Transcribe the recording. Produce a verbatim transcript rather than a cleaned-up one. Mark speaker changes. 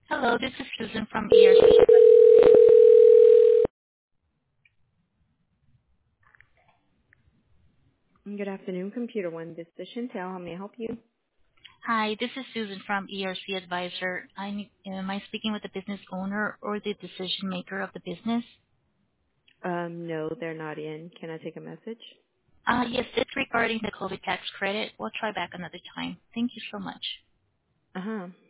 Speaker 1: Hello, this is Susan from E R C.
Speaker 2: Good afternoon, Computer One. This is Chantel. How may I help you?
Speaker 1: Hi, this is Susan from E R C Advisor. I need- Am I speaking with the business owner or the decision maker of the business?
Speaker 2: Um, no, they're not in. Can I take a message?
Speaker 1: Uh, yes, it's regarding the COVID tax credit. We'll try back another time. Thank you so much.
Speaker 2: Uh huh.